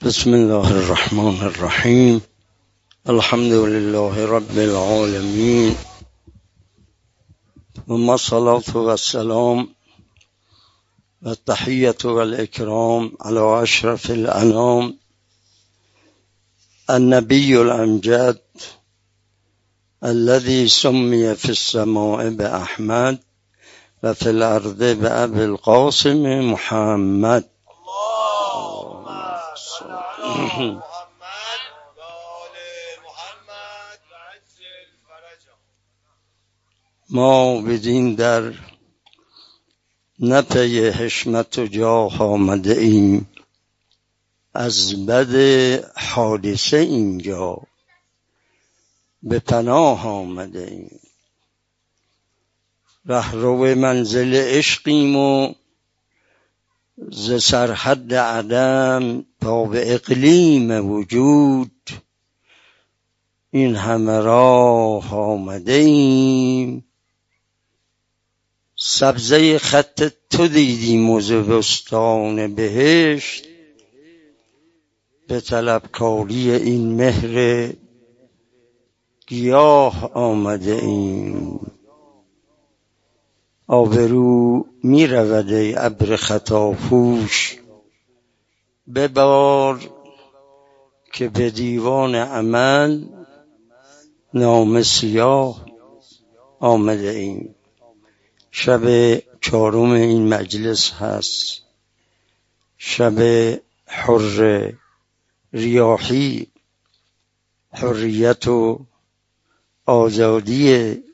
بسم الله الرحمن الرحیم. الحمد لله رب العالمین ثم الصلاة والسلام والتحیة والاکرام علی اشرف الانام النبی الامجد الذي سمي في السماء بأحمد و فی الارض بأبي القاسم محمد. ما بدین در نه پی حشمت و جاه آمده ایم، از بد حادثه اینجا به پناه آمده ایم. رهرو منزل عشقیم و ز سرحد عدم تا به اقلیم وجود این همه راه آمده ایم. سبزه خط تو دیدیم و ز بستان بهشت به طلبکاری این مهر گیاه آمده ایم. آبرو می رود ای ابر خطاپوش، ببار که به دیوان عمل نامه سیاه آمده ایم. شب چهارم این مجلس هست، شب حر ریاحی، حریت و آزادی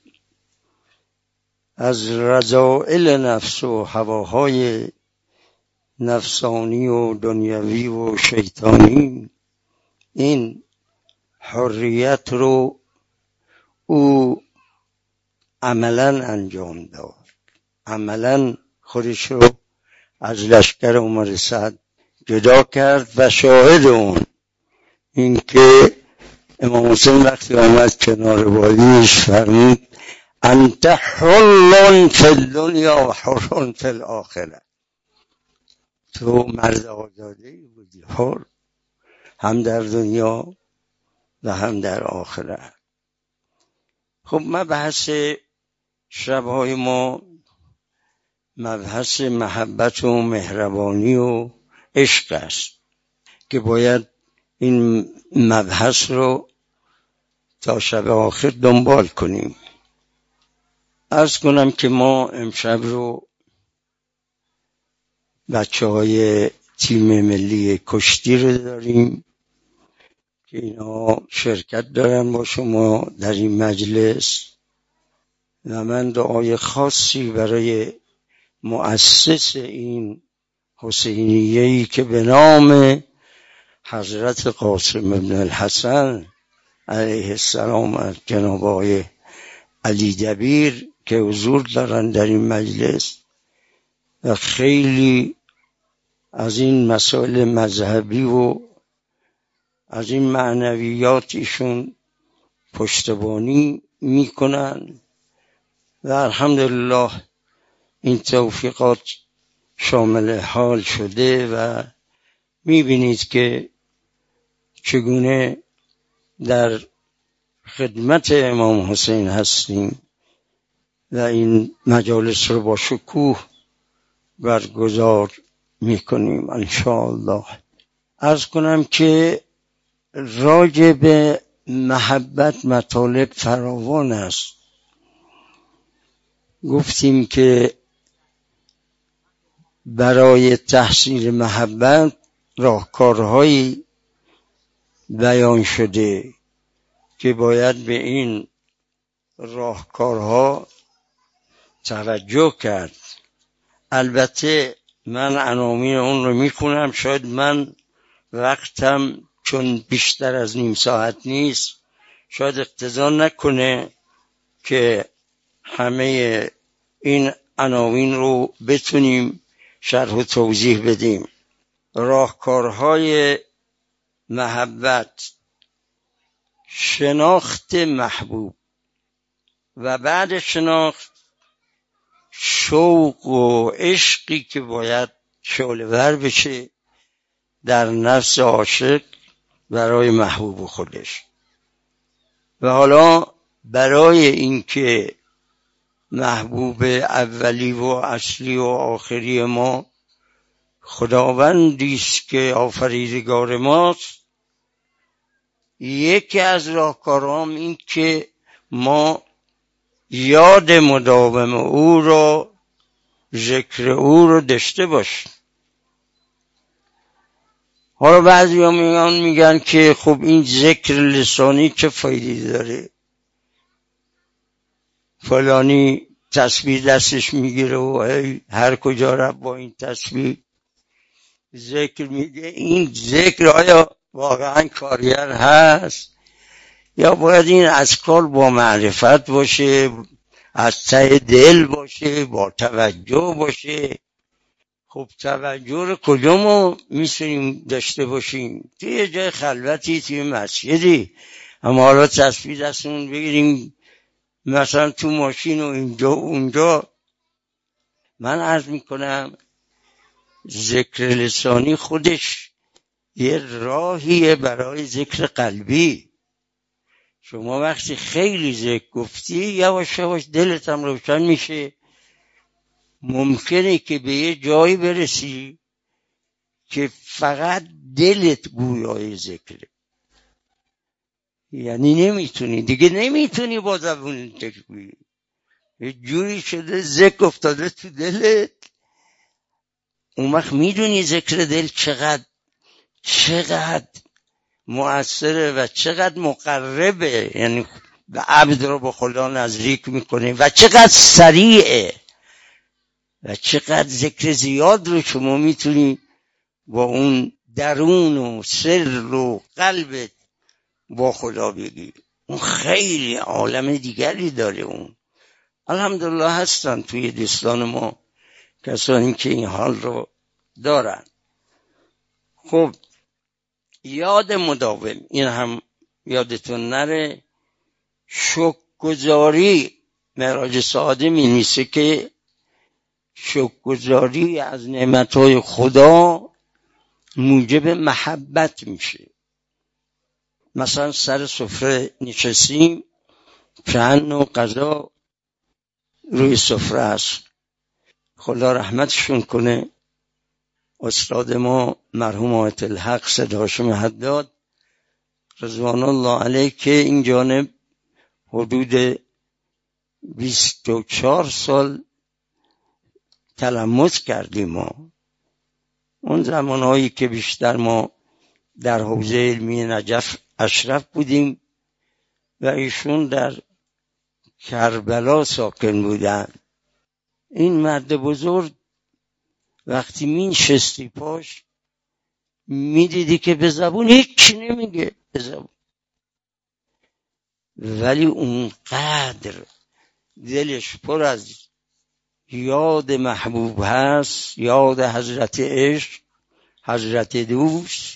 از رذائل نفس و هواهای نفسانی و دنیوی و شیطانی. این حریت رو او عملا انجام داد، عملا خودش رو از لشکر عمر سعد جدا کرد و شاهد اون این که امام حسین وقتی آمد کنار والیش فرمود انت حر فی الدنیا و حر فی الاخره. تو مرد آزاده‌ای بودی، حر هم در دنیا و هم در آخرت. خب مبحث شبهای ما مبحث محبت و مهربانی و عشق است که باید این مبحث رو تا شب آخر دنبال کنیم. عرض کنم که ما امشب رو بچه‌های تیم ملی کشتی رو داریم که اینا شرکت دارن با شما در این مجلس و من دعای خاصی برای مؤسس این حسینیه‌ای که به نام حضرت قاسم بن الحسن علیه السلام از جناب آقای علی دبیر که حضور دارن در این مجلس و خیلی از این مسائل مذهبی و از این معنویات ایشون پشتیبانی میکنن و الحمدلله این توفیقات شامل حال شده و میبینید که چگونه در خدمت امام حسین هستیم و این مجالس رو با شکوه برگزار میکنیم انشاءالله. عرض کنم که راجع به محبت مطالب فراوان است. گفتیم که برای تحصیل محبت راهکارهایی بیان شده که باید به این راهکارها توجه کرد. البته من عناوین اون رو میخونم، شاید من وقتم چون بیشتر از نیم ساعت نیست شاید اقتضا نکنه که همه این عناوین رو بتونیم شرح و توضیح بدیم. راهکارهای محبت: شناخت محبوب و بعد شناخت شوق و عشقی که باید شعله‌ور بشه در نفس عاشق برای محبوب خودش. و حالا برای اینکه محبوب اولی و اصلی و آخری ما خداوندی است که آفریدگار ماست، یکی از راهکارام این که ما یاد مداوم او رو، ذکر او رو داشته باشیم. حالا بعضی ها میگن که خب این ذکر لسانی چه فایده داره؟ فلانی تسبیح دستش میگیره و هر کجا رفت با این تسبیح ذکر میگه. این ذکر آیا واقعا کارگر هست یا باید این اذکار با معرفت باشه، از ته دل باشه، با توجه باشه؟ خب توجه رو کجا ما میتونیم داشته باشیم؟ توی جای خلوتی، توی مسجدی. اما حالا تسبیح دستمون بگیریم مثلا تو ماشین و اینجا اونجا. من عرض میکنم ذکر لسانی خودش یه راهیه برای ذکر قلبی. شما وقتی خیلی ذکر گفتی یواش یواش دلت هم روشن میشه. ممکنه که به یه جایی برسی که فقط دلت گویای ذکره، یعنی نمیتونی با زبون ذکر بگی. یه جوری شده ذکر افتاده تو دلت. اون وقت میدونی ذکر دل چقدر مؤثره و چقدر مقربه، یعنی به عبد رو با خدا نزدیک میکنه و چقدر سریعه و چقدر ذکر زیاد رو شما میتونی با اون درون و سر و قلبت با خدا بگی. اون خیلی عالم دیگری داره. اون الحمدلله هستن توی دوستان ما کسانی که این حال رو دارن. خب یاد مداوم، این هم یادتون نره، شکرگزاری. معراج سعاده می نیسه که شکرگزاری از نعمتهای خدا موجب محبت میشه. مثلا سر سفره نشستیم، پیان و غذا روی سفره است. خدا رحمتشون کنه استاد ما مرحوم آیت الحق سید هاشم حداد رضوان الله علیه که این جانب حدود 24 سال تلمس کردیم. ما اون زمانهایی که بیشتر ما در حوزه علمی نجف اشرف بودیم و ایشون در کربلا ساکن بودن. این مرد بزرگ وقتی می نشستی پاش می دیدی که به زبون هیچی نمیگه به زبون، ولی اونقدر دلش پر از یاد محبوب هست، یاد حضرت عشق، حضرت دوست،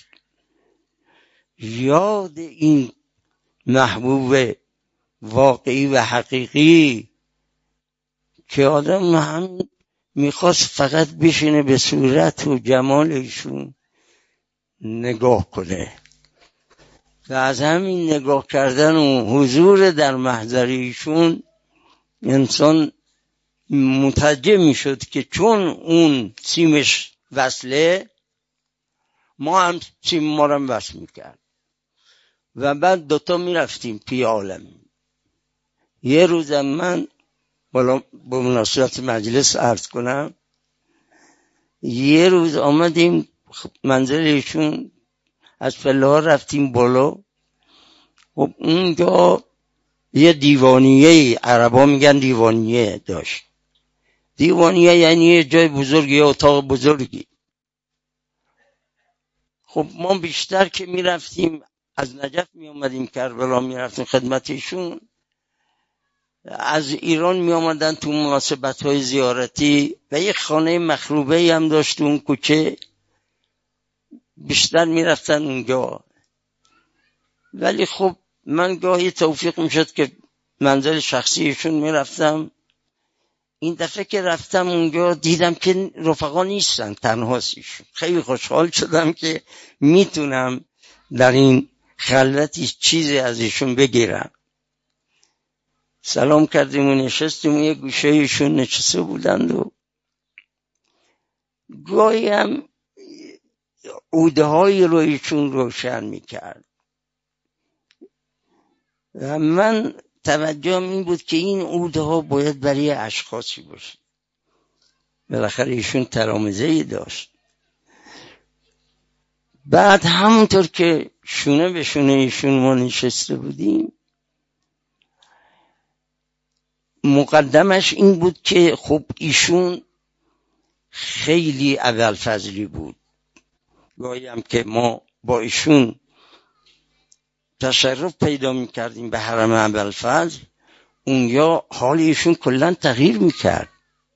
یاد این محبوب واقعی و حقیقی که آدم هم میخواست فقط بشینه به صورت و جمال ایشون نگاه کنه و از همین نگاه کردن و حضور در محضر ایشون انسان متوجه میشد که چون اون سیمش وصله، ما هم سیم ما رو وصل میکرد و بعد دوتا میرفتیم پی عالم. یه روزم من بالا با مناسبت مجلس عرض کنم، یه روز آمدیم منزل ایشون، از پله ها رفتیم بالا. خب اونجا یه دیوانیه، عربا میگن دیوانیه داشت. دیوانیه یعنی یه جای بزرگی، یه اتاق بزرگی. خب ما بیشتر که میرفتیم از نجف میامدیم کربلا میرفتیم خدمت ایشون، از ایران می آمدن تو مناسبت‌های زیارتی و یک خانه مخروبه‌ای هم داشت اون کوچه، بیشتر می رفتن اونجا. ولی خب من گاهی توفیق می شد که منزل شخصیشون می رفتم. این دفعه که رفتم اونجا دیدم که رفقا نیستن، تنهاست ایشون. خیلی خوشحال شدم که میتونم در این خلوتی چیزی از ایشون بگیرم. سلام کردیم و نشستیم و یه گوشه ایشون نشسته بودند و گاهی هم عوده هایی رو ایشون روشن میکرد و من توجهم این بود که این عوده ها باید برای اشخاصی باشه. بالاخره ایشون ترامزه‌ای داشت. بعد همونطور که شونه به شونه ایشون ما نشسته بودیم، مقدمش این بود که خب ایشون خیلی ابوالفضلی بود. گاهی هم که ما با ایشون تشرف پیدا میکردیم به حرم ابوالفضل، اونجا حال ایشون کلا تغییر میکرد.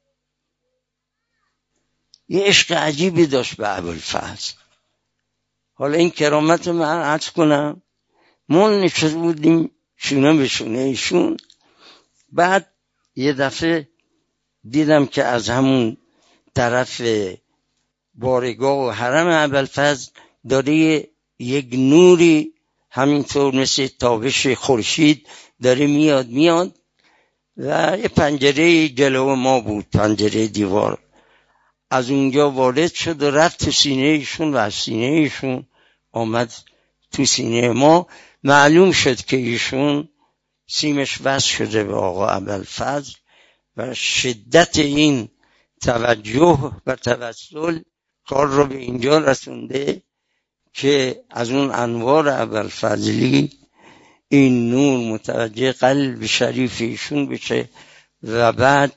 یه عشق عجیبی داشت به ابوالفضل. حالا این کرامت من عرض کنم، ما نشسته بودیم شونه به شونه ایشون. بعد یه دفعه دیدم که از همون طرف بارگاه و حرم ابوالفضل داره یک نوری همینطور مثل تابش خورشید داره میاد و یه پنجره جلو ما بود، پنجره دیوار. از اونجا وارد شد و رفت تو سینه ایشون و از سینه ایشون آمد تو سینه ما. معلوم شد که ایشون سیمش وصل شده به آقا ابوالفضل و شدت این توجه و توسل کار رو به اینجا رسونده که از اون انوار ابوالفضلی این نور متوجه قلب شریف ایشون بشه و بعد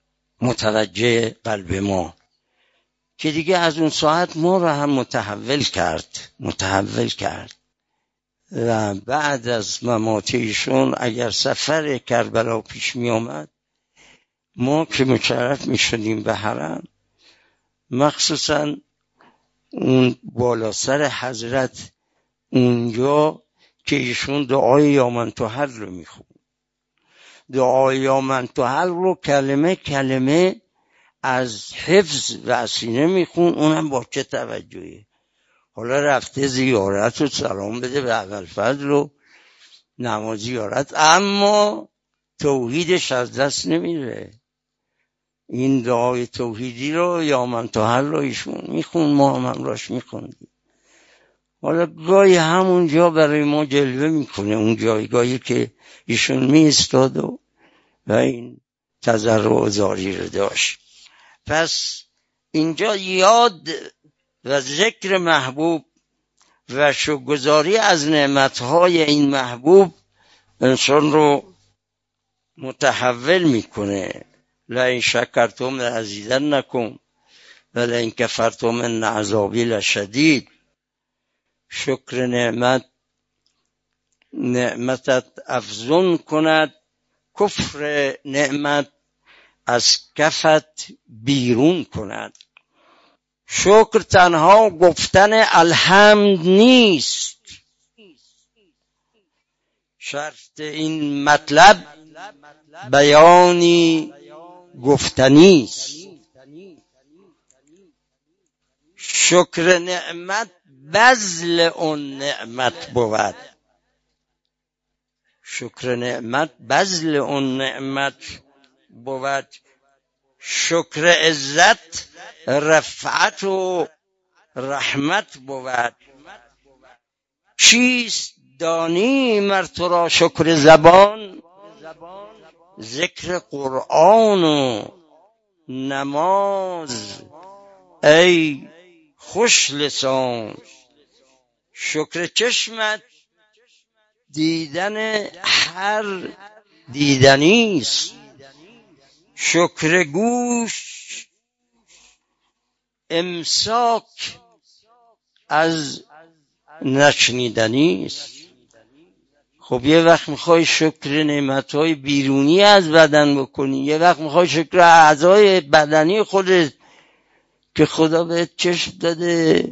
متوجه قلب ما، که دیگه از اون ساعت ما رو هم متحول کرد. و بعد از ممات ایشون اگر سفر کربلا پیش می آمد، ما که مشرف می شدیم به حرم، مخصوصا اون بالا سر حضرت اونجا که ایشون دعای یا من تحل رو می خون. دعای یا من تحل رو کلمه کلمه از حفظ و سینه می خون. اونم با چه توجهی. حالا رفته زیارت و سلام بده به ابوالفضل و نماز زیارت، اما توحیدش از دست نمیره. این دعای توحیدی رو یا من تحل رو ایشون میخون، ما هم راش میخوندیم. حالا گاهی همونجا برای ما جلوه میکنه، اون جایگاهی که ایشون میستاد و این تضرع و زاری رو داشت. پس اینجا یاد و ذکر محبوب و شکرگزاری از نعمتهای این محبوب انسان رو متحول میکنه. لئن شکرتم لازیدنکم و لئن کفرتم ان عذابی لشدید. شکر نعمتت افزون کند، کفر نعمت از کفت بیرون کند. شکر تنها گفتن الحمد نیست، شرط این مطلب بیانی گفتنی است. شکر نعمت بذل اون نعمت بود. شکر نعمت بذل اون نعمت بود. شکر عزت رفعت و رحمت بود. چیست دانی مر تو را شکر زبان؟ ذکر قرآن و نماز ای خوش لسان. شکر چشمت دیدن هر دیدنی است. شکر گوش امساک از نشنیدنی است. خب یه وقت میخوای شکر نعمتهای بیرونی از بدن بکنی، یه وقت میخوای شکر اعضای بدنی خودت که خدا بهت چشم داده.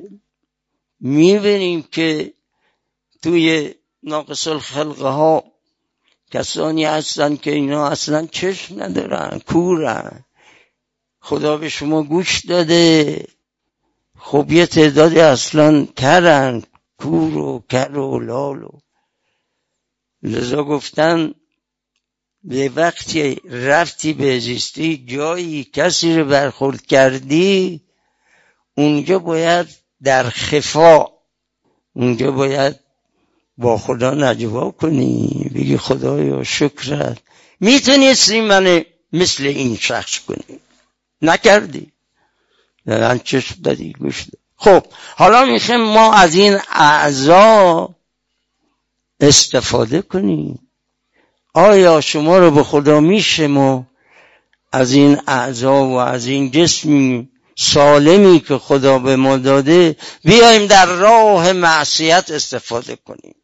میبینیم که توی ناقص الخلقه ها کسانی هستن که اینا اصلا چشم ندارن، کورن. خدا به شما گوش داده، خب یه تعدادی اصلا کرن، کور و کر و لال و لذا گفتن به وقتی رفتی به زیستی جایی کسی رو برخورد کردی، اونجا باید در خفا، اونجا باید با خدا نجوا کنی، بگی خدایا شکرت، میتونستی من مثل این شخص کنی، نکردی، دارن چشم دادی گوش دادی. خب حالا میخوایم ما از این اعضا استفاده کنیم. آیا شما رو به خدا میشه ما از این اعضا و از این جسمی سالمی که خدا به ما داده بیاییم در راه معصیت استفاده کنیم؟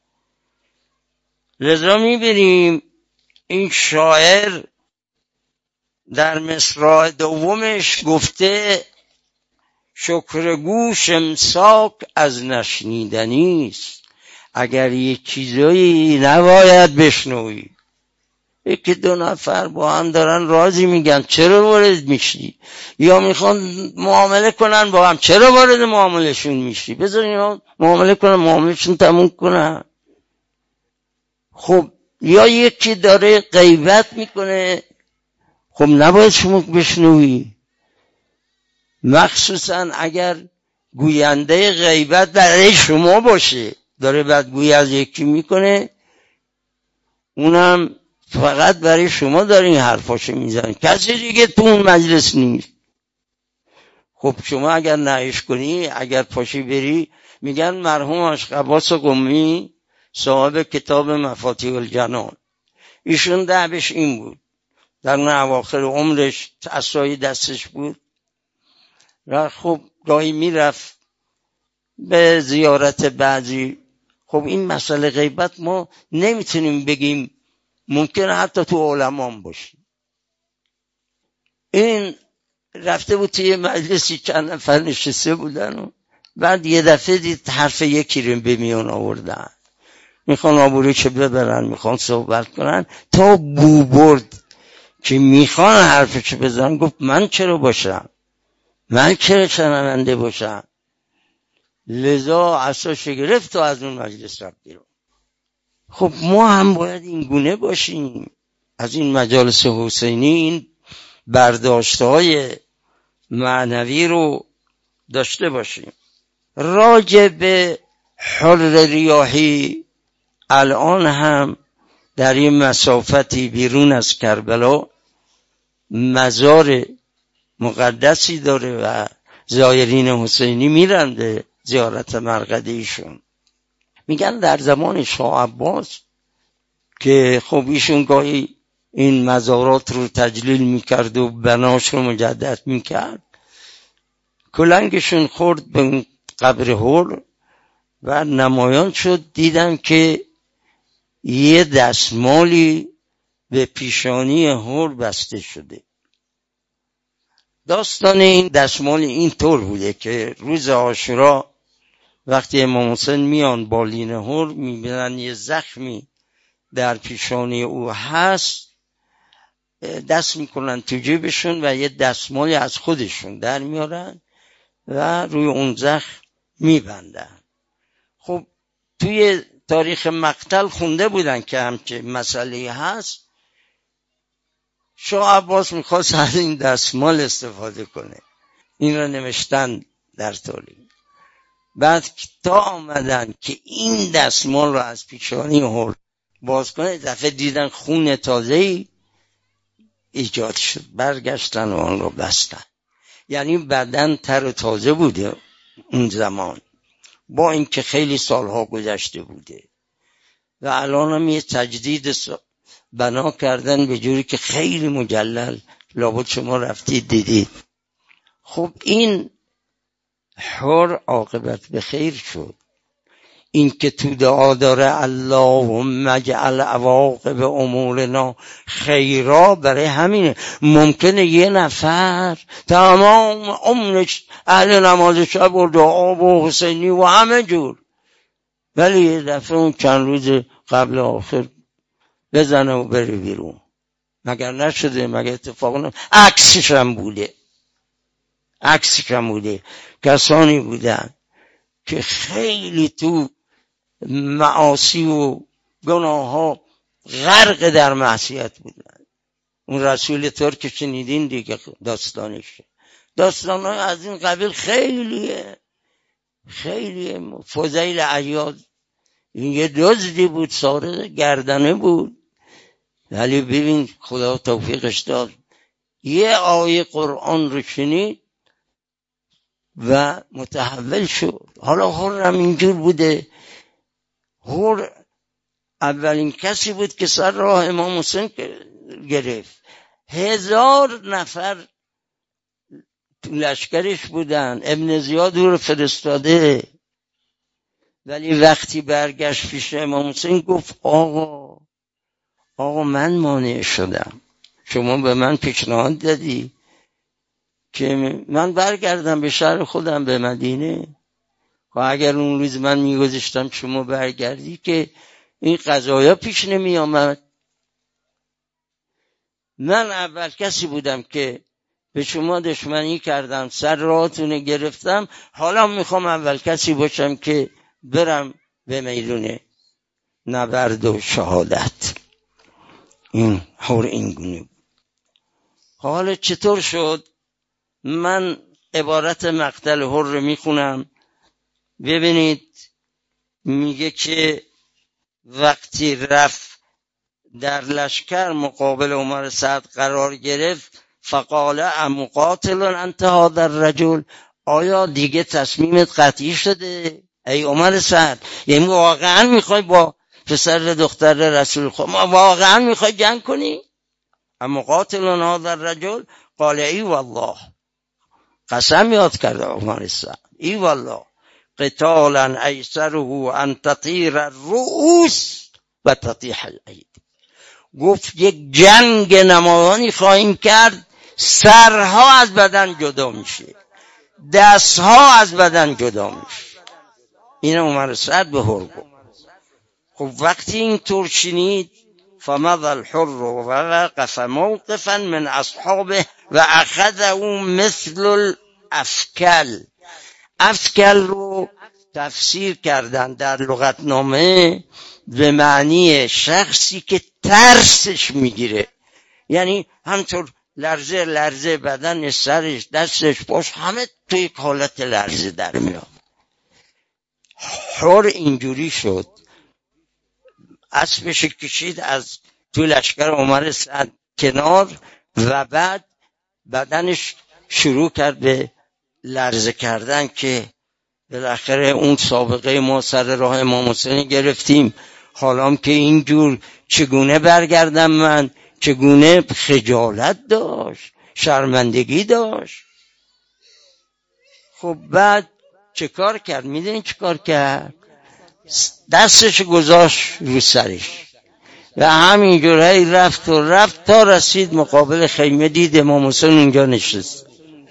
لذا میبینیم این شاعر در مصرع دومش گفته شکر گوش امساک از نشنیدنیست. اگر یک چیزایی نباید بشنوی، یکی دو نفر با هم دارن رازی میگن، چرا وارد میشی؟ یا میخوان معامله کنن با هم، چرا وارد معاملهشون میشی؟ بذار اینا معامله کنن، معاملهشون تموم کنن. خب یا یکی داره غیبت میکنه، خب نباید شما بشنوی، مخصوصا اگر گوینده غیبت برای شما باشه، داره بدگویی از یکی میکنه، اونم فقط برای شما داره این حرفاشو میزنه، کسی دیگه تو اون مجلس نیست. خب شما اگر نهیش کنی، اگر پاشی بری، میگن مرحوم اشقباس قمی صاحب کتاب مفاتیح الجنان، ایشون دعوش این بود، در اواخر عمرش عصای دستش بود و خب گاهی میرفت به زیارت بعضی. خب این مسئله غیبت ما نمیتونیم بگیم، ممکنه حتی تو علمان باشه. این رفته بود توی مجلسی، چند نفر نشسته بودن و بعد یه دفعه دید حرف یکی رو به میان آوردن، میخوان آبوری که ببرن، میخوان صحبت کنن، تا بو برد که میخوان حرفشو بزنن، گفت من چرا باشم، من چرا شنونده باشم؟ لذا عصاش گرفت و از اون مجلس رفت بیرون. خب ما هم باید این گونه باشیم، از این مجالس حسینی این برداشت‌های معنوی رو داشته باشیم. راجع به حر ریاحی، الان هم در این مسافتی بیرون از کربلا مزار مقدسی داره و زایرین حسینی میرنده زیارت مرقد ایشون. میگن در زمان شاه عباس که خب ایشون گاهی این مزارات رو تجلیل میکرد و بناش رو مجدد میکرد، کلنگشون خورد به قبر حر و نمایان شد، دیدن که یه دستمالی به پیشانی حر بسته شده. داستان این دستمال این طور بوده که روز عاشورا وقتی امام حسین میان بالین حر، میبینن یه زخمی در پیشانی او هست، دست میکنن تو جیبشون و یه دستمالی از خودشون در میارن و روی اون زخم میبندن. خب توی تاریخ مقتل خونده بودن که همچه مسئله هست. شاه عباس میخواست از این دستمال استفاده کنه، این رو نوشتن در تاریخ. بعد تا آمدن که این دستمال رو از پیشانی حر باز کنه، دفعه دیدن خون تازه‌ای ایجاد شد، برگشتن و آن رو بستن. یعنی بدن تر و تازه بوده اون زمان، با اینکه خیلی سالها گذشته بوده و الان هم یه تجدید بنا کردن به جوری که خیلی مجلل، لابد شما رفتید دیدید. خب این حر عاقبت به خیر شد. این که تو دعا داره اللهم اجعل عواقب امورنا خیرا، برای همینه. ممکنه یه نفر تمام عمرش اهل نماز شب و دعا و حسینی و همه جور، ولی یه دفعه اون چند روز قبل آخر بزنه و بره بیرون. مگر نشده؟ مگر اتفاق نه؟ عکسش هم بوده. کسانی بودن که خیلی تو معاصی و گناه ها غرق در معصیت بودن. اون رسول ترک شنیدین دیگه داستانش. داستان‌های از این قبیل خیلیه. فضیل عیاض این یه دزدی بود، سارق گردنه بود، ولی ببین خدا توفیقش داد، یه آیه قرآن رو شنید و متحول شد. حالا حرم اینجور بوده. حر اولین کسی بود که سر راه امام حسین گرفت. 1000 نفر لشکرش بودن، ابن زیاد رو فرستاده، ولی وقتی برگشت پیش امام حسین گفت آقا من مانع شدم، شما به من پیشنهاد دادی که من برگردم به شهر خودم به مدینه، و اگر اون روز من میگذاشتم شما برگردی که این قضایا پیش نمی آمد. من اول کسی بودم که به شما دشمنی کردم، سر راهتون گرفتم، حالا میخوام اول کسی باشم که برم به میدون نبرد و شهادت. این حر این گونه بود. حالا چطور شد؟ من عبارت مقتل حر رو میخونم. ببینید میگه که وقتی رفت در لشکر مقابل عمر سعد قرار گرفت، فقال امقاتل انت هذا الرجل، آیا دیگه تصمیمت قطعی شده ای عمر سعد؟ یعنی واقعا میخوای با پسر دختر رسول خود واقعا میخوای جنگ کنی؟ امقاتل هذا الرجل قال ای والله، قسم یاد کرده عمر سعد، ای والله قتالا ایسره ان تطیر الرؤوس و تطیح الاید. گفت یک جنگ نمایانی خواهیم کرد، سرها از بدن جدا میشه، دستها از بدن جدا میشه. این عمر سعد به حر گفت. خب وقتی این طور شنید، فمضى الحر و وقف موقفا من اصحابه و اخذه مثل الافکل. افکل رو تفسیر کردن در لغتنامه به معنی شخصی که ترسش میگیره، یعنی همطور لرزه بدن، سرش، دستش، پاش همه توی یک حالت لرزه در میاد. حر اینجوری شد، اسبش کشید از تو لشکر عمر سعد کنار و بعد بدنش شروع کرد به لرزه کردن که بالاخره اون سابقه ما سر راه امام حسین گرفتیم، حالام که اینجور چگونه برگردم من؟ چگونه؟ خجالت داشت، شرمندگی داشت. خب بعد چه کار کرد؟ میدونی چه کار کرد؟ دستش گذاشت رو سرش و همینجور هی رفت تا رسید مقابل خیمه، دید امام حسین اونجا نشست.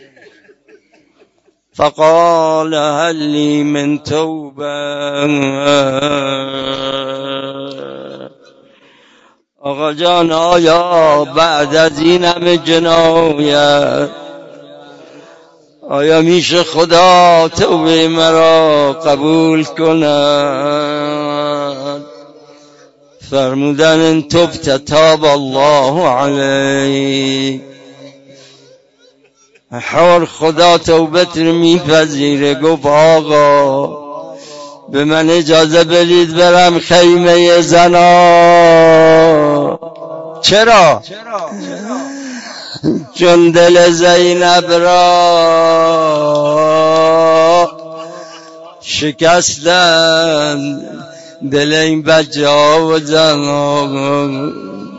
فقال هل لی من توبه، آقا جان آیا بعد از این همه جنایت آیا میشه خدا توبه مرا قبول کند؟ فرمودن ان تبت تاب الله علیک. حر خدا توبت رو میپذیره. گفت آقا به من اجازه بدید برم خیمه زنا. چرا؟ چون دل زینب را شکستن، دل این بچه ها و زنها.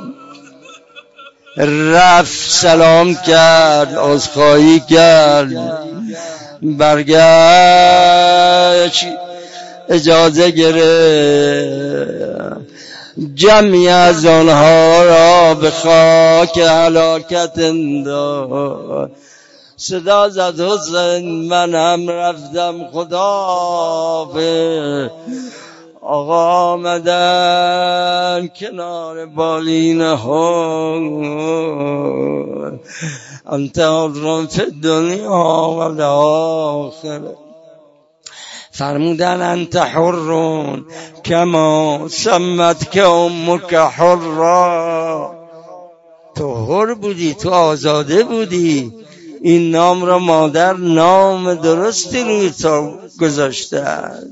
رفت سلام کرد، عذرخواهی کرد، برگشت اجازه گرفت، جمعی از آنها را به خاک هلاکت انداخت. صدا زد حسین من هم رفتم خدا به آقا آمدن کنار بالینه ها انت حر فی الدنیا و الاخره فرمودن انت حر کما سمت که امک حرا تو حر بودی، تو آزاده بودی، این نام را مادر نام درستی روی تو گذاشته.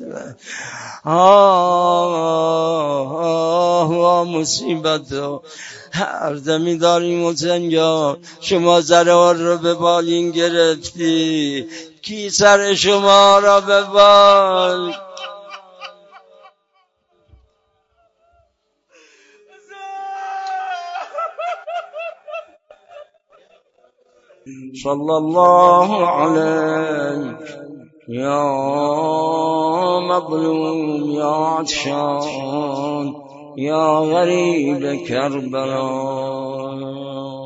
مصیبت رو هر دمی داریم حسین جان، شما زرار رو به بالین گرفتی، کی سر شما را به بال؟ صلی الله علیک یا مظلوم یا عطشان یا غریب کربلا.